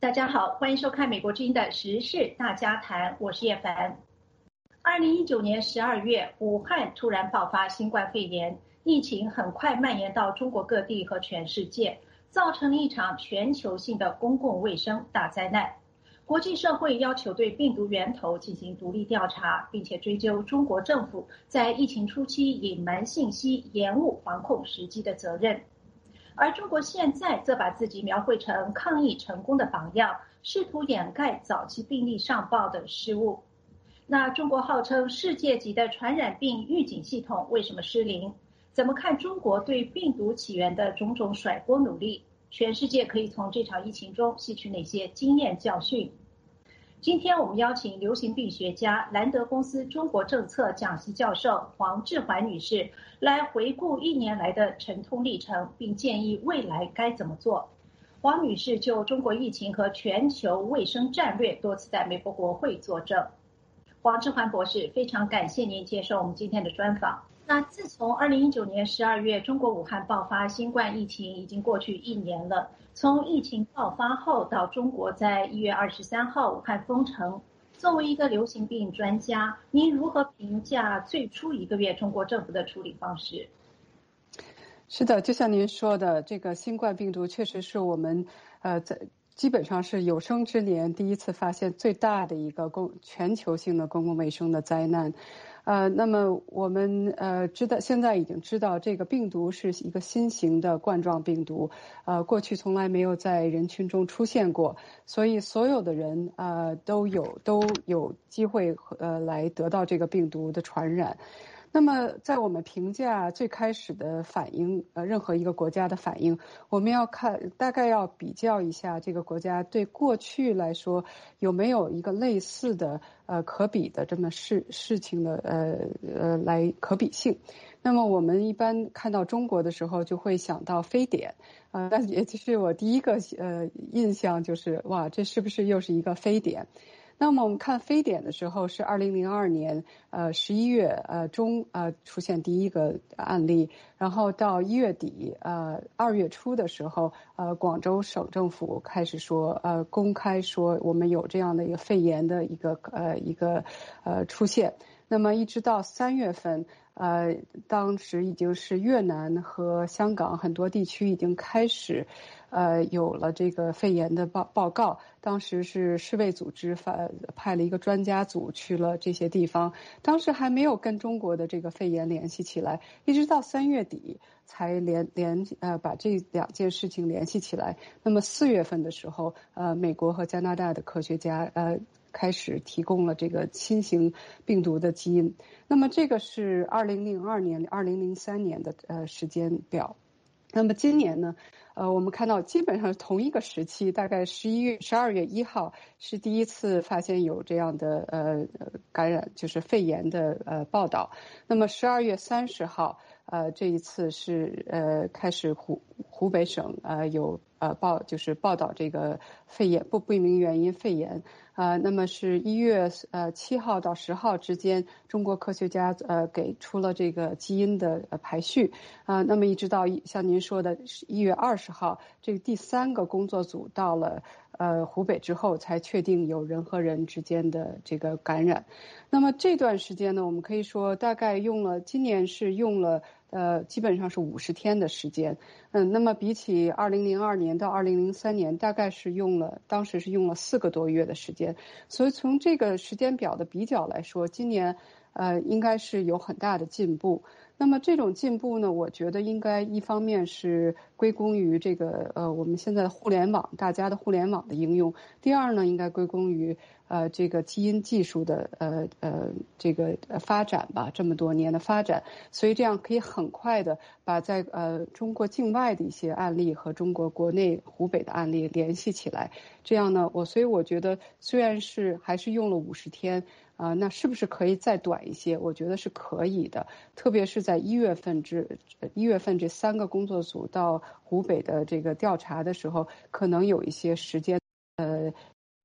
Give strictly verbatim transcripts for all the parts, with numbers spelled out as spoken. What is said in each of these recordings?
大家好，欢迎收看美国之音的时事大家谈，我是叶凡。二零一九年十二月，武汉突然爆发新冠肺炎，疫情很快蔓延到中国各地和全世界，造成了一场全球性的公共卫生大灾难。国际社会要求对病毒源头进行独立调查，并且追究中国政府在疫情初期隐瞒信息、延误防控时机的责任。而中国现在则把自己描绘成抗疫成功的榜样，试图掩盖早期病例上报的失误。那中国号称世界级的传染病预警系统为什么失灵？怎么看中国对病毒起源的种种甩锅努力？全世界可以从这场疫情中吸取哪些经验教训？今天我们邀请流行病学家、兰德公司中国政策讲席教授黄志环女士来回顾一年来的沉痛历程，并建议未来该怎么做。黄女士就中国疫情和全球卫生战略多次在美国国会作证。黄志环博士，非常感谢您接受我们今天的专访。那自从二零一九年十二月中国武汉爆发新冠疫情已经过去一年了，从疫情爆发后到中国在一月二十三号武汉封城，作为一个流行病专家，您如何评价最初一个月中国政府的处理方式？ 是的，就像您说的，这个新冠病毒确实是我们呃在基本上是有生之年第一次发现最大的一个公全球性的公共卫生的灾难。呃，那么我们呃知道，现在已经知道这个病毒是一个新型的冠状病毒，呃，过去从来没有在人群中出现过，所以所有的人呃都有都有机会呃来得到这个病毒的传染。那么在我们评价最开始的反应，呃，任何一个国家的反应，我们要看大概要比较一下这个国家对过去来说有没有一个类似的呃可比的这么事事情的呃呃来可比性。那么我们一般看到中国的时候就会想到非典，呃，但也就是我第一个呃印象就是哇，这是不是又是一个非典？那么我们看非典的时候是二零零二年呃十一月呃中呃出现第一个案例，然后到一月底呃二月初的时候呃广州省政府开始说呃公开说我们有这样的一个肺炎的一个呃一个呃出现。那么一直到三月份，呃，当时已经是越南和香港很多地区已经开始，呃，有了这个肺炎的报报告。当时是世卫组织发派了一个专家组去了这些地方，当时还没有跟中国的这个肺炎联系起来，一直到三月底才联联呃把这两件事情联系起来。那么四月份的时候，呃，美国和加拿大的科学家呃。开始提供了这个新型病毒的基因，那么这个是二零零二年、二零零三年的呃时间表。那么今年呢，呃，我们看到基本上同一个时期，大概十一月、十二月一号是第一次发现有这样的呃感染，就是肺炎的呃报道。那么十二月三十号，呃，这一次是呃开始湖湖北省呃有呃报就是报道这个肺炎不不明原因肺炎。呃，那么是一月呃七号到十号之间，中国科学家呃给出了这个基因的呃排序啊、呃，那么一直到像您说的一月二十号，这个第三个工作组到了呃湖北之后，才确定有人和人之间的这个感染。那么这段时间呢，我们可以说大概用了，今年是用了呃基本上是五十天的时间。嗯，那么比起二零零二年到二零零三年，大概是用了当时是用了四个多月的时间。所以从这个时间表的比较来说，今年呃应该是有很大的进步。那么这种进步呢，我觉得应该一方面是归功于这个呃我们现在的互联网，大家的互联网的应用；第二呢，应该归功于呃这个基因技术的呃呃这个发展吧，这么多年的发展，所以这样可以很快的把在呃中国境外的一些案例和中国国内湖北的案例联系起来。这样呢，我所以我觉得虽然是还是用了五十天啊、呃，那是不是可以再短一些？我觉得是可以的，特别是在一月份之一月份这三个工作组到湖北的这个调查的时候，可能有一些时间呃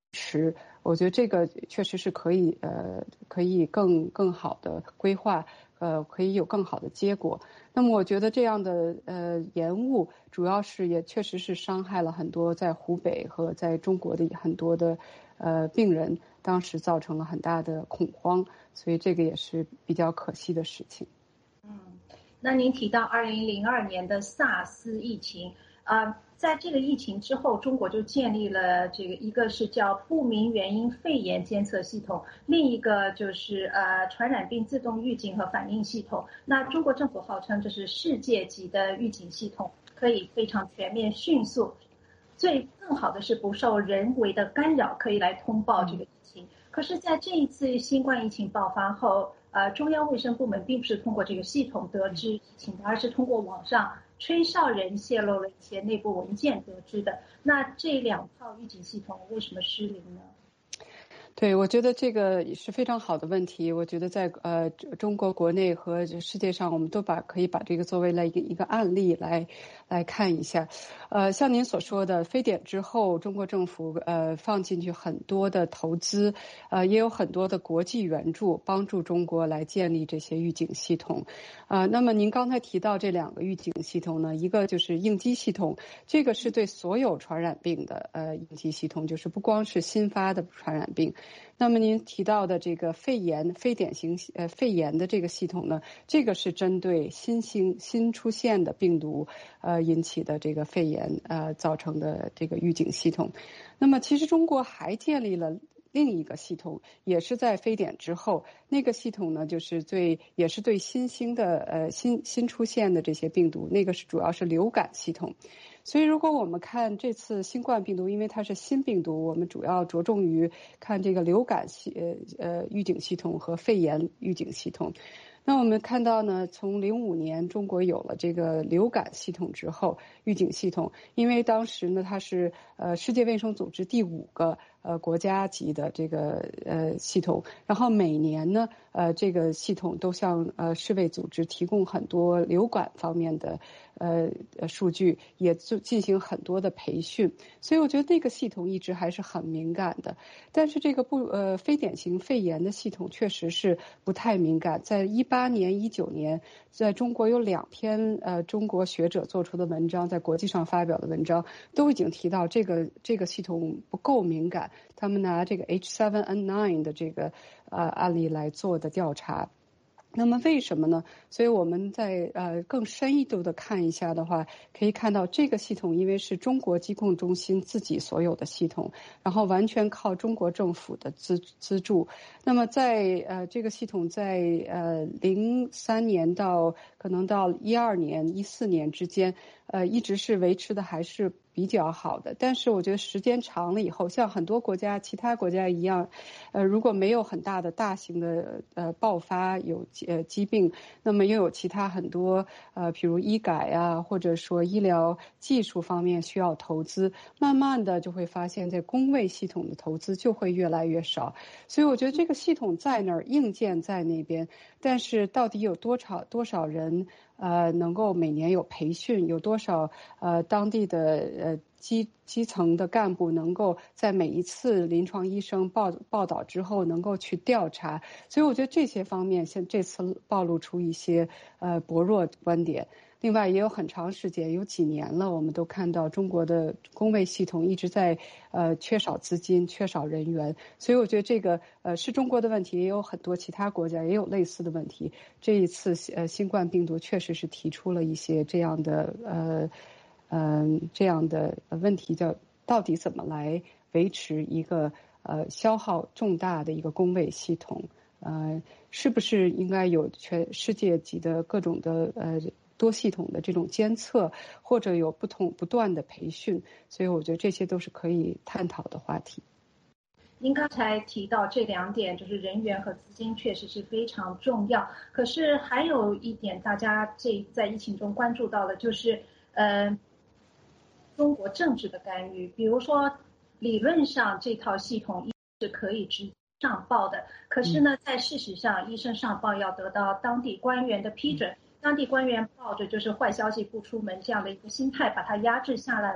持，我觉得这个确实是可以呃可以更更好的规划，呃可以有更好的结果。那么我觉得这样的呃延误，主要是也确实是伤害了很多在湖北和在中国的很多的呃病人，当时造成了很大的恐慌，所以这个也是比较可惜的事情。 嗯，那您提到二零零二年的萨斯疫情啊、呃，在这个疫情之后，中国就建立了这个一个是叫不明原因肺炎监测系统，另一个就是呃传染病自动预警和反应系统。那中国政府号称这是世界级的预警系统，可以非常全面、迅速，最更好的是不受人为的干扰，可以来通报这个疫情。嗯、可是，在这一次新冠疫情爆发后，呃，中央卫生部门并不是通过这个系统得知疫情的，而是通过网上吹哨人泄露了一些内部文件得知的。那这两套预警系统为什么失灵呢？ 对，我觉得这个是非常好的问题。我觉得在呃中国国内和世界上，我们都把可以把这个作为了一个一个案例来来看一下。呃，像您所说的，非典之后，中国政府呃放进去很多的投资，呃也有很多的国际援助，帮助中国来建立这些预警系统。啊、呃，那么您刚才提到这两个预警系统呢，一个就是应激系统，这个是对所有传染病的呃应激系统，就是不光是新发的传染病。那么您提到的这个肺炎、非典型呃肺炎的这个系统呢，这个是针对新兴新出现的病毒呃引起的这个肺炎呃造成的这个预警系统。那么其实中国还建立了另一个系统，也是在非典之后，那个系统呢，就是对也是对新兴的呃新新出现的这些病毒，那个是主要是流感系统。所以，如果我们看这次新冠病毒，因为它是新病毒，我们主要着重于看这个流感系呃呃预警系统和肺炎预警系统。那我们看到呢，从零五年中国有了这个流感系统之后，预警系统，因为当时呢它是呃世界卫生组织第五个呃国家级的这个呃系统，然后每年呢呃这个系统都向呃世卫组织提供很多流感方面的呃数据，也就进行很多的培训，所以我觉得那个系统一直还是很敏感的。但是这个不呃非典型肺炎的系统确实是不太敏感，在一八年、一九年，在中国有两篇呃中国学者做出的文章，在国际上发表的文章都已经提到这个这个系统不够敏感，他们拿这个 H 七 N 九 的这个呃案例来做的调查。那么为什么呢？所以我们在呃更深一度的看一下的话，可以看到这个系统因为是中国疾控中心自己所有的系统，然后完全靠中国政府的资资助。那么在呃这个系统在呃零三年到可能到一二年、一四年之间，呃一直是维持的还是比较好的。但是我觉得时间长了以后，像很多国家、其他国家一样，呃如果没有很大的大型的呃爆发有呃疾病，那么又有其他很多呃比如医改啊，或者说医疗技术方面需要投资，慢慢的就会发现在公卫系统的投资就会越来越少。所以我觉得这个系统在那儿，硬件在那边，但是到底有多少多少人呃能够每年有培训，有多少呃当地的呃基基层的干部能够在每一次临床医生报报道之后能够去调查，所以我觉得这些方面像这次暴露出一些呃薄弱观点。另外也有很长时间，有几年了，我们都看到中国的公卫系统一直在呃缺少资金、缺少人员，所以我觉得这个呃是中国的问题，也有很多其他国家也有类似的问题。这一次呃新冠病毒确实是提出了一些这样的呃嗯、呃、这样的问题，叫到底怎么来维持一个呃消耗重大的一个公卫系统。呃，是不是应该有全世界级的各种的呃多系统的这种监测，或者有不同不断的培训？所以我觉得这些都是可以探讨的话题。 您刚才提到这两点，就是人员和资金确实是非常重要。可是还有一点，大家这在疫情中关注到的，就是呃中国政治的干预。比如说，理论上这套系统是可以直上报的，可是呢，在事实上，医生上报要得到当地官员的批准，当地官员抱着就是坏消息不出门这样的一个心态，把它压制下来了。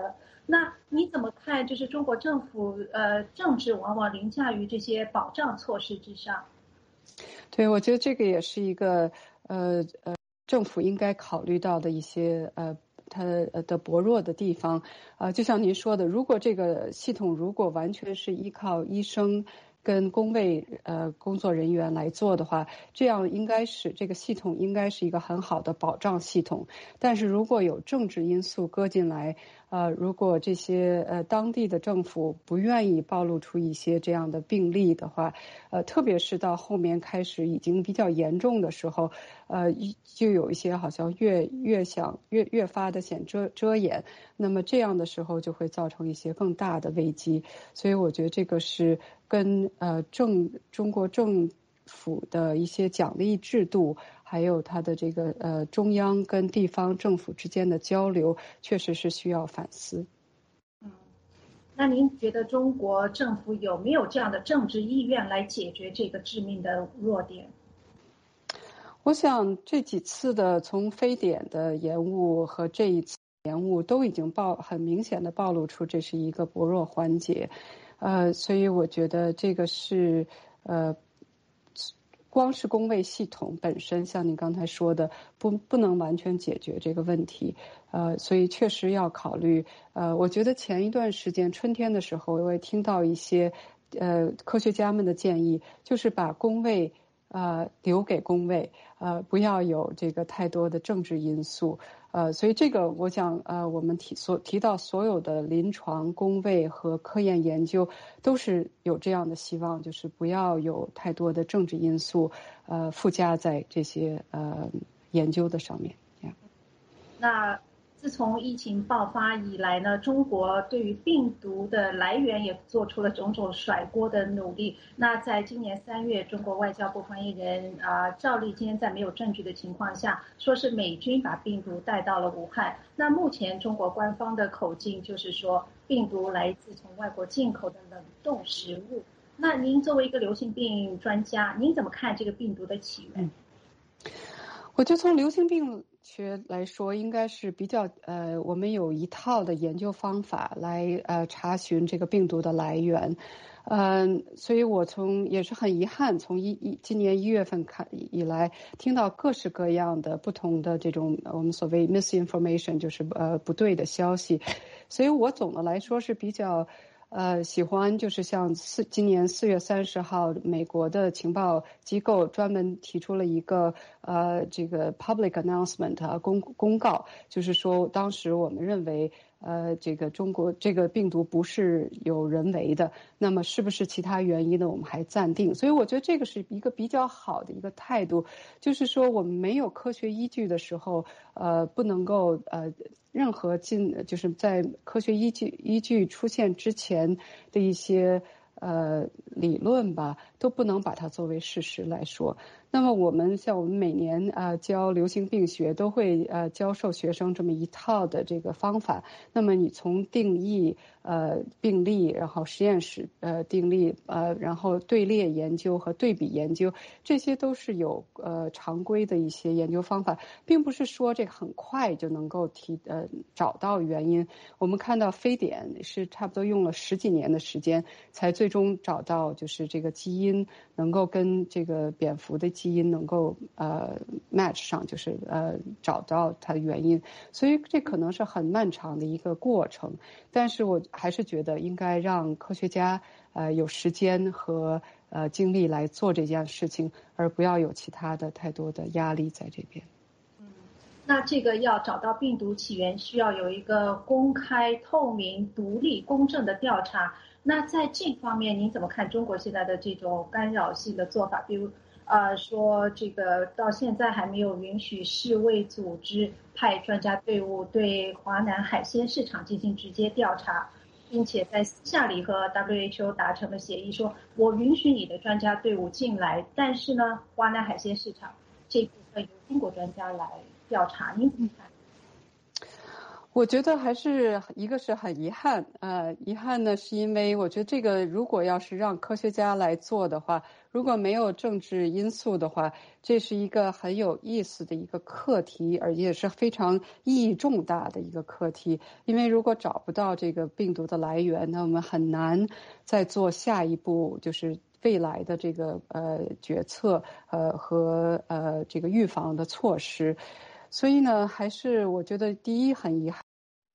那你怎么看？就是中国政府呃政治往往凌驾于这些保障措施之上。 对，我觉得这个也是一个呃呃政府应该考虑到的一些呃它的薄弱的地方。啊、呃，就像您说的，如果这个系统如果完全是依靠医生跟公卫呃工作人员来做的话，这样应该是这个系统应该是一个很好的保障系统。但是如果有政治因素搁进来，呃，如果这些呃当地的政府不愿意暴露出一些这样的病例的话，呃，特别是到后面开始已经比较严重的时候，呃，就有一些好像越越想越越发的想遮遮掩，那么这样的时候就会造成一些更大的危机。所以我觉得这个是跟呃政中国政府的一些奖励制度，还有它的这个呃中央跟地方政府之间的交流，确实是需要反思。 嗯，那您觉得中国政府有没有这样的政治意愿来解决这个致命的弱点？ 我想这几次的从非典的延误和这一次延误都已经暴很明显的暴露出这是一个薄弱环节，呃，所以我觉得这个是呃。光是公卫系统本身，像你刚才说的，不不能完全解决这个问题，呃，所以确实要考虑。呃，我觉得前一段时间春天的时候，我也听到一些呃科学家们的建议，就是把公卫呃留给公卫，呃，不要有这个太多的政治因素。呃，所以这个我想，呃，我们提所提到所有的临床、公卫和科研研究，都是有这样的希望，就是不要有太多的政治因素，呃，附加在这些呃研究的上面。 那自从疫情爆发以来呢，中国对于病毒的来源也做出了种种甩锅的努力。那在今年三月，中国外交部发言人啊、呃、赵立坚在没有证据的情况下，说是美军把病毒带到了武汉。那目前中国官方的口径就是说，病毒来自从外国进口的冷冻食物。那您作为一个流行病专家，您怎么看这个病毒的起源？ 嗯我就从流行病学来说，应该是比较呃，我们有一套的研究方法来呃查询这个病毒的来源，嗯、呃，所以我从也是很遗憾，从一一今年一月份看以来，听到各式各样的不同的这种我们所谓 misinformation， 就是呃不对的消息，所以我总的来说是比较。呃，喜欢就是像四今年四月三十号，美国的情报机构专门提出了一个呃这个 public announcement 啊公公告，就是说当时我们认为呃这个中国这个病毒不是有人为的，那么是不是其他原因呢？我们还暂定。所以我觉得这个是一个比较好的一个态度，就是说我们没有科学依据的时候，呃不能够呃。任何进就是在科学依据依据出现之前的一些呃理论吧，都不能把它作为事实来说。那么我们像我们每年啊、呃、教流行病学都会呃教授学生这么一套的这个方法。那么你从定义呃病例，然后实验室呃定例呃然后队列研究和对比研究，这些都是有呃常规的一些研究方法，并不是说这个很快就能够提呃找到原因。我们看到非典是差不多用了十几年的时间，才最终找到就是这个基因能够跟这个蝙蝠的基因能够呃 match 上，就是呃找到它的原因。所以这可能是很漫长的一个过程，但是我还是觉得应该让科学家呃有时间和呃精力来做这件事情，而不要有其他的太多的压力在这边。 那这个要找到病毒起源，需要有一个公开、透明、独立、公正的调查。那在这方面，您怎么看中国现在的这种干扰性的做法？比如，呃，说这个到现在还没有允许世卫组织派专家队伍对华南海鲜市场进行直接调查，并且在私下里和 W H O 达成了协议，说我允许你的专家队伍进来，但是呢，华南海鲜市场这部分由中国专家来调查。您怎么看？ 我觉得还是一个是很遗憾，呃，遗憾呢是因为我觉得这个如果要是让科学家来做的话，如果没有政治因素的话，这是一个很有意思的一个课题，而且是非常意义重大的一个课题。因为如果找不到这个病毒的来源，那我们很难再做下一步，就是未来的这个呃决策，呃和呃这个预防的措施。所以呢，还是我觉得第一很遗憾。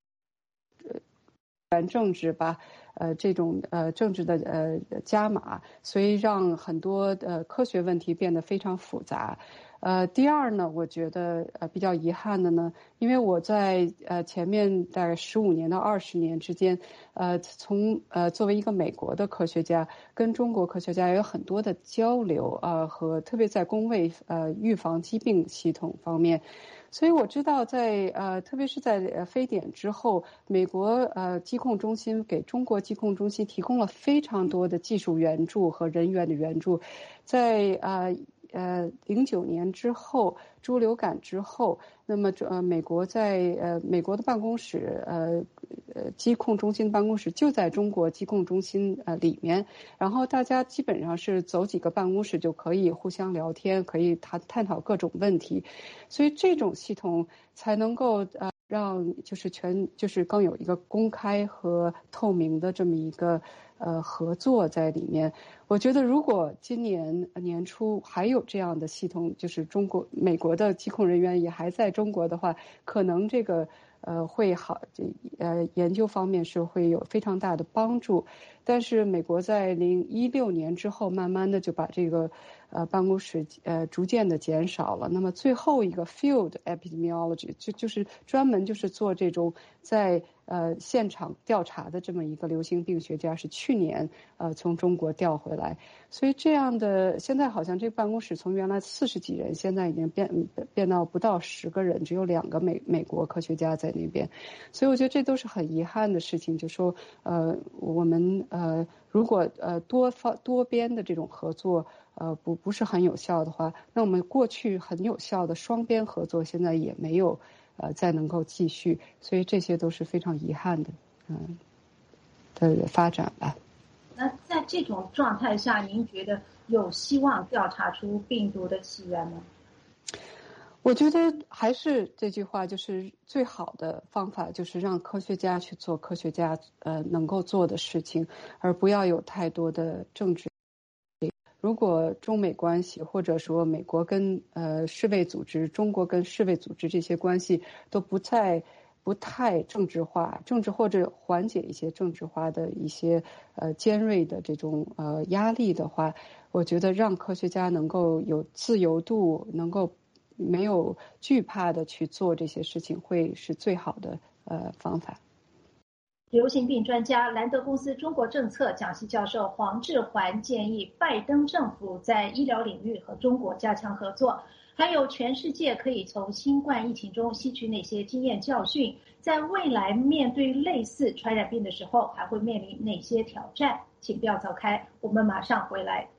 政治吧，呃，这种呃政治的呃加码，所以让很多呃科学问题变得非常复杂。呃，第二呢，我觉得呃比较遗憾的呢，因为我在呃前面大概十五年到二十年之间，呃，从呃作为一个美国的科学家，跟中国科学家有很多的交流啊、呃，和特别在公卫呃预防疾病系统方面。所以我知道在，呃，特别是在呃非典之后，美国呃疾控中心给中国疾控中心提供了非常多的技术援助和人员的援助，在呃呃零九年之后，猪流感之后，那么呃美国在呃美国的办公室呃呃疾控中心办公室就在中国疾控中心呃里面，然后大家基本上是走几个办公室就可以互相聊天，可以谈探讨各种问题。所以这种系统才能够呃让就是全就是更有一个公开和透明的这么一个呃合作在里面。我觉得如果今年年初还有这样的系统，就是中国美国的疾控人员也还在中国的话，可能这个呃会好，这呃研究方面是会有非常大的帮助。但是美国在零一六年之后，慢慢的就把这个呃办公室呃逐渐的减少了。那么最后一个 field epidemiology 就就是专门就是做这种在呃现场调查的这么一个流行病学家，是去年呃从中国调回来。所以这样的现在好像这个办公室从原来四十几人，现在已经变变到不到十个人，只有两个美美国科学家在那边。所以我觉得这都是很遗憾的事情，就说呃我们呃如果呃多方多边的这种合作呃不不是很有效的话，那我们过去很有效的双边合作现在也没有呃再能够继续，所以这些都是非常遗憾的嗯、呃、的发展吧。 那在这种状态下，您觉得有希望调查出病毒的起源吗？ 我觉得还是这句话，就是最好的方法就是让科学家去做科学家呃能够做的事情，而不要有太多的政治。如果中美关系，或者说美国跟呃世卫组织、中国跟世卫组织这些关系都不再不太政治化，政治或者缓解一些政治化的一些呃尖锐的这种呃压力的话，我觉得让科学家能够有自由度，能够没有惧怕的去做这些事情，会是最好的呃方法。 流行病专家兰德公司中国政策讲席教授黄志环建议，拜登政府在医疗领域和中国加强合作，还有全世界可以从新冠疫情中吸取哪些经验教训，在未来面对类似传染病的时候，还会面临哪些挑战？请不要走开，我们马上回来。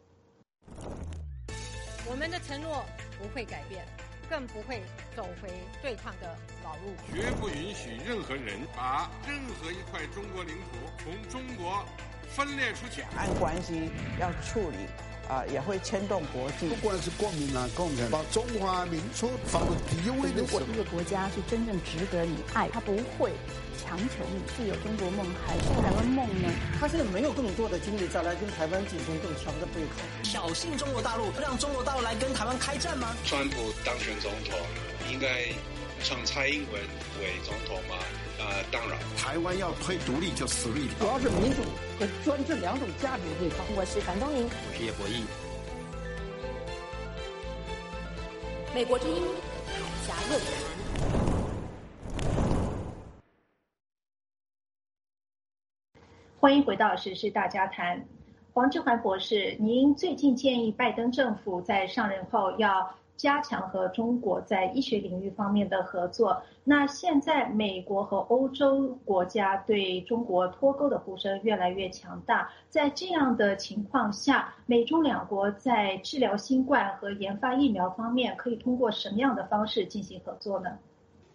我们的承诺不会改变，更不会走回对抗的老路， 绝不允许任何人把任何一块中国领土从中国分裂出去。 两岸关系要处理啊、呃，也会牵动国际。 不管是国民党、共产党，把中华民族放到第一位的时候， 如果这个国家是真正值得你爱，他不会强求你是有中国梦还是台湾梦呢？ 他现在没有更多的精力再来跟台湾进行更强的对抗， 挑衅中国大陆，让中国大陆来跟台湾开战吗？ 川普当选总统，应该让蔡英文为总统吗？呃，当然， 台湾要推独立就死路一条。 主要是民主和专制两种价值对抗。 我是樊东宁， 我是叶博弈。 美国之音海峡论坛。 欢迎回到时事大家谈。黄志环博士，您最近建议拜登政府在上任后要加强和中国在医学领域方面的合作。那现在美国和欧洲国家对中国脱钩的呼声越来越强大，在这样的情况下，美中两国在治疗新冠和研发疫苗方面可以通过什么样的方式进行合作呢？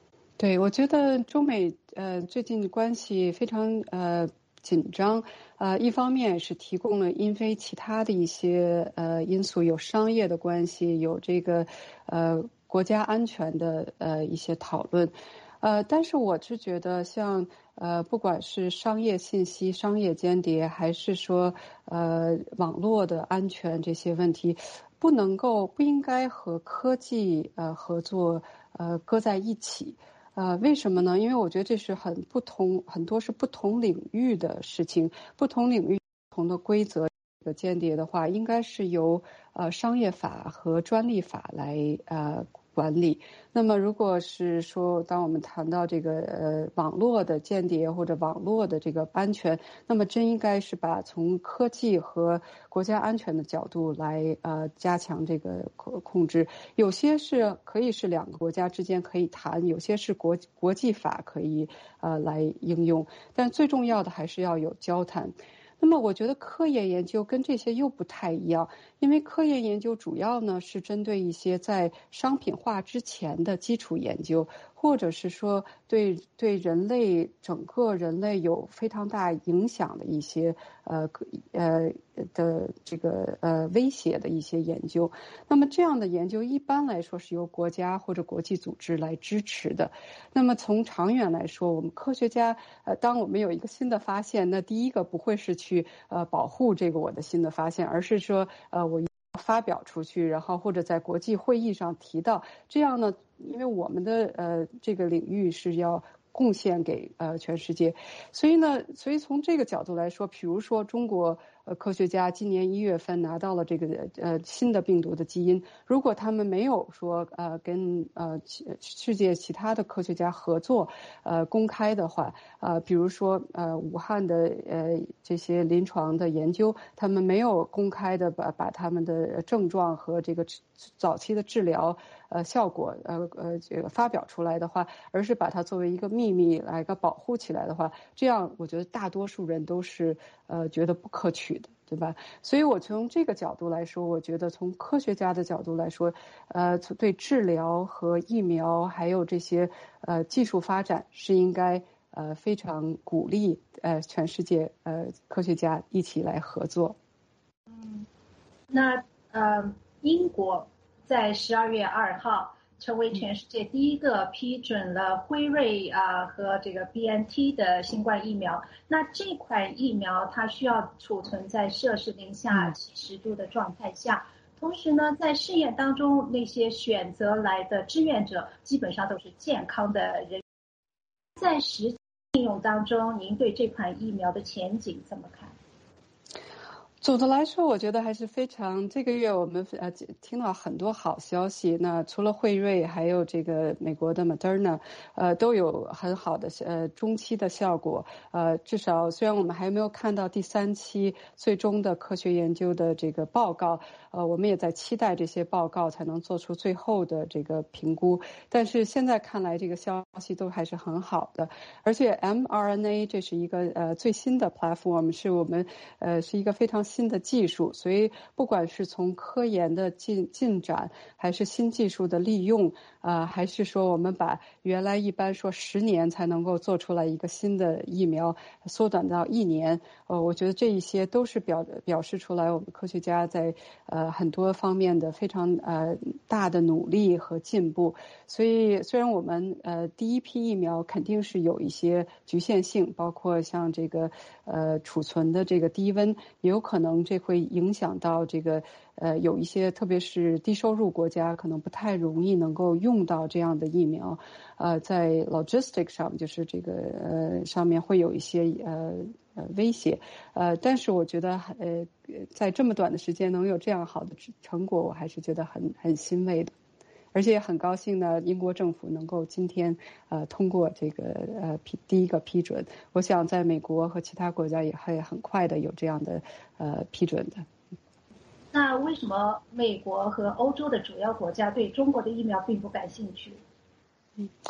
对，我觉得中美呃最近关系非常呃紧张，呃一方面是提供了因为其他的一些呃因素，有商业的关系，有这个呃国家安全的呃一些讨论，呃但是我是觉得像呃不管是商业信息、商业间谍，还是说呃网络的安全这些问题，不能够不应该和科技呃合作呃搁在一起。呃，为什么呢？因为我觉得这是很不同，很多是不同领域的事情，不同领域不同的规则。这个间谍的话，应该是由呃商业法和专利法来呃管理。那么，如果是说，当我们谈到这个呃网络的间谍或者网络的这个安全，那么真应该是把从科技和国家安全的角度来呃加强这个控制。有些是可以是两个国家之间可以谈，有些是国国际法可以呃来应用，但最重要的还是要有交谈。那么我觉得科研研究跟这些又不太一样，因为科研研究主要呢是针对一些在商品化之前的基础研究，或者是说对对人类整个人类有非常大影响的一些呃呃的这个呃威胁的一些研究。那么这样的研究一般来说是由国家或者国际组织来支持的。那么从长远来说，我们科学家呃当我们有一个新的发现，那第一个不会是去呃保护这个我的新的发现，而是说呃我发表出去，然后或者在国际会议上提到，这样呢，因为我们的呃这个领域是要贡献给呃全世界，所以呢，所以从这个角度来说，比如说中国呃科学家今年一月份拿到了这个呃新的病毒的基因，如果他们没有说呃跟呃世界其他的科学家合作呃公开的话，呃比如说呃武汉的呃这些临床的研究，他们没有公开的把把他们的症状和这个早期的治疗呃效果呃呃这个发表出来的话，而是把它作为一个秘密来个保护起来的话，这样我觉得大多数人都是呃觉得不可取的，对吧？所以我从这个角度来说，我觉得从科学家的角度来说，呃对治疗和疫苗还有这些呃技术发展是应该呃非常鼓励呃全世界呃科学家一起来合作。 嗯，那呃英国在十二月二号成为全世界第一个批准了辉瑞啊和这个 B N T 的新冠疫苗。那这款疫苗它需要储存在摄氏零下七十度的状态下，同时呢，在试验当中那些选择来的志愿者基本上都是健康的人。在实际应用当中，您对这款疫苗的前景怎么看？ 总的来说，我觉得还是非常。这个月我们呃听到很多好消息。那除了辉瑞，还有这个美国的 Moderna， 呃，都有很好的呃中期的效果。呃，至少虽然我们还没有看到第三期最终的科学研究的这个报告，呃，我们也在期待这些报告才能做出最后的这个评估。但是现在看来，这个消息都还是很好的。而且 mRNA 这是一个呃最新的 platform， 是我们呃是一个非常新的技术，所以不管是从科研的进进展，还是新技术的利用，呃，还是说我们把原来一般说十年才能够做出来一个新的疫苗，缩短到一年，呃，我觉得这一些都是表表示出来我们科学家在呃很多方面的非常呃大的努力和进步。所以虽然我们呃第一批疫苗肯定是有一些局限性，包括像这个呃储存的这个低温，也有可能。可能这会影响到这个呃有一些特别是低收入国家可能不太容易能够用到这样的疫苗，呃在 logistics 上就是这个呃上面会有一些呃呃威胁，呃但是我觉得呃在这么短的时间能有这样好的成果，我还是觉得很很欣慰的。而且也很高兴呢，英国政府能够今天呃通过这个呃批第一个批准，我想在美国和其他国家也会很快的有这样的呃批准的。 那为什么美国和欧洲的主要国家对中国的疫苗并不感兴趣？ 嗯，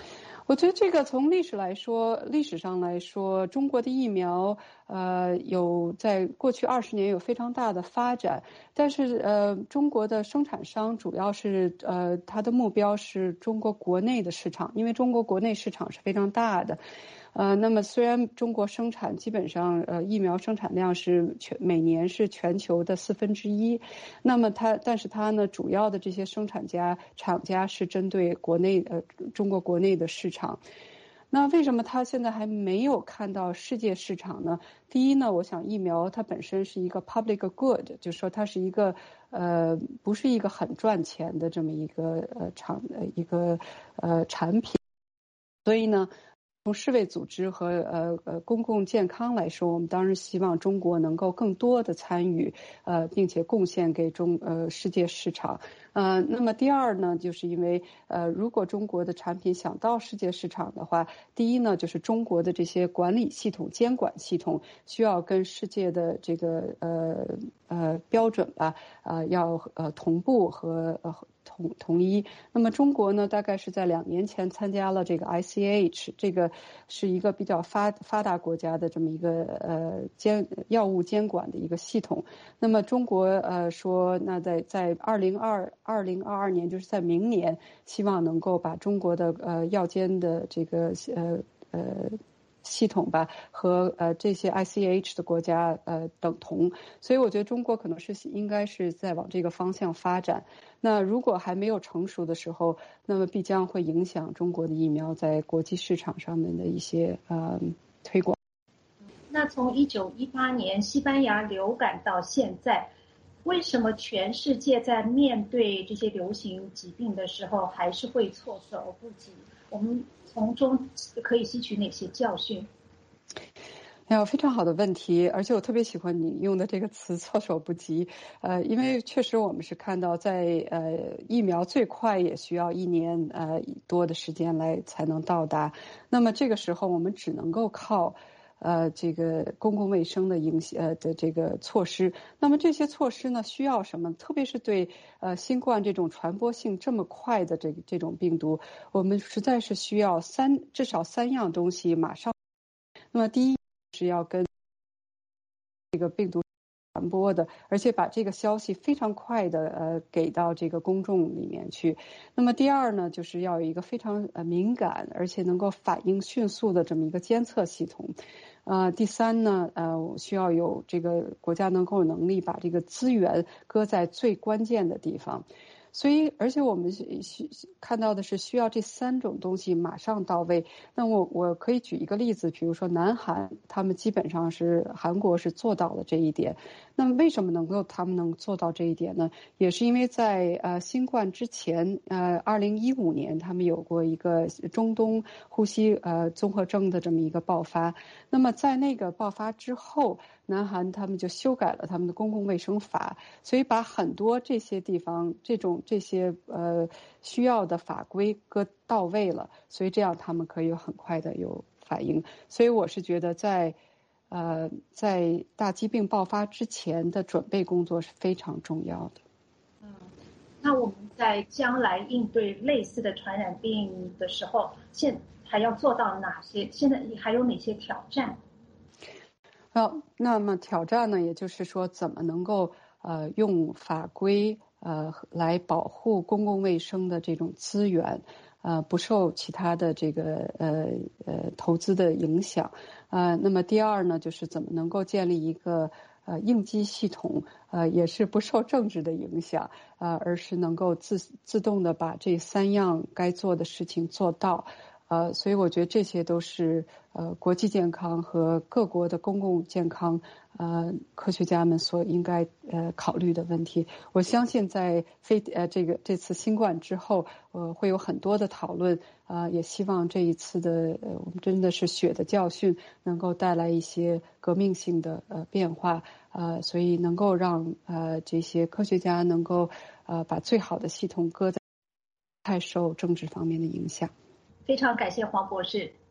我觉得这个从历史来说，历史上来说，中国的疫苗，呃，有在过去二十年有非常大的发展，但是呃，中国的生产商主要是呃，它的目标是中国国内的市场，因为中国国内市场是非常大的。呃，那么虽然中国生产基本上呃疫苗生产量是全每年是全球的四分之一，那么它但是它呢主要的这些生产家厂家是针对国内呃中国国内的市场。那为什么它现在还没有看到世界市场呢？第一呢，我想疫苗它本身是一个 public good， 就是说它是一个呃不是一个很赚钱的这么一个呃厂呃一个呃产品，所以呢。从世卫组织和呃呃公共健康来说，我们当然希望中国能够更多的参与，呃，并且贡献给中呃世界市场。呃，那么第二呢，就是因为呃，如果中国的产品想到世界市场的话，第一呢，就是中国的这些管理系统、监管系统需要跟世界的这个呃呃标准吧，呃，要呃同步和呃。统统一。那么中国呢，大概是在两年前参加了这个 I C H， 这个是一个比较发发达国家的这么一个呃监药物监管的一个系统。那么中国呃说，那在在二零二二零二二年，就是在明年，希望能够把中国的呃药监的这个呃呃。系统吧和呃这些 I C H 的国家呃等同，所以我觉得中国可能是应该是在往这个方向发展。那如果还没有成熟的时候，那么必将会影响中国的疫苗在国际市场上面的一些呃推广。 那从一九一八年西班牙流感到现在，为什么全世界在面对这些流行疾病的时候还是会措手不及？我们从中可以吸取哪些教训？ 哎呀，非常好的问题，而且我特别喜欢你用的这个词"措手不及"。呃，因为确实我们是看到在，在呃疫苗最快也需要一年呃多的时间来才能到达。那么这个时候我们只能够靠。呃，这个公共卫生的影响呃的这个措施，那么这些措施呢，需要什么？特别是对呃新冠这种传播性这么快的这这种病毒，我们实在是需要三至少三样东西马上。那么第一是要跟这个病毒传播的，而且把这个消息非常快的呃给到这个公众里面去。那么第二呢，就是要有一个非常呃敏感而且能够反应迅速的这么一个监测系统。呃，第三呢，呃，需要有这个国家能够有能力把这个资源搁在最关键的地方。所以，而且我们需看到的是需要这三种东西马上到位。那我我可以举一个例子，比如说南韩，他们基本上是韩国是做到了这一点。那么为什么能够他们能做到这一点呢？也是因为在呃新冠之前，呃二零一五年他们有过一个中东呼吸呃综合征的这么一个爆发。那么在那个爆发之后，南韩他们就修改了他们的公共卫生法，所以把很多这些地方这种这些呃需要的法规搁到位了，所以这样他们可以很快的有反应。所以我是觉得在呃在大疾病爆发之前的准备工作是非常重要的。 嗯，那我们在将来应对类似的传染病的时候，现还要做到哪些？现在还有哪些挑战？ 好，那么挑战呢，也就是说怎么能够呃用法规呃来保护公共卫生的这种资源，呃不受其他的这个呃呃投资的影响。呃，那么第二呢，就是怎么能够建立一个呃应急系统，呃也是不受政治的影响，呃而是能够自自动的把这三样该做的事情做到。呃，所以我觉得这些都是呃国际健康和各国的公共健康呃科学家们所应该呃考虑的问题。我相信在非呃这个这次新冠之后，呃会有很多的讨论，呃也希望这一次的呃我们真的是血的教训能够带来一些革命性的呃变化，呃所以能够让呃这些科学家能够呃把最好的系统搁在太受政治方面的影响。 非常感谢黄博士。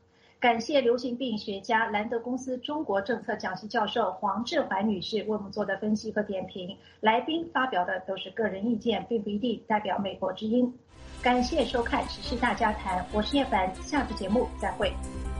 感谢流行病学家兰德公司中国政策讲席教授黄志怀女士为我们做的分析和点评。来宾发表的都是个人意见，并不一定代表美国之音。感谢收看《时事大家谈》，我是叶凡，下次节目再会。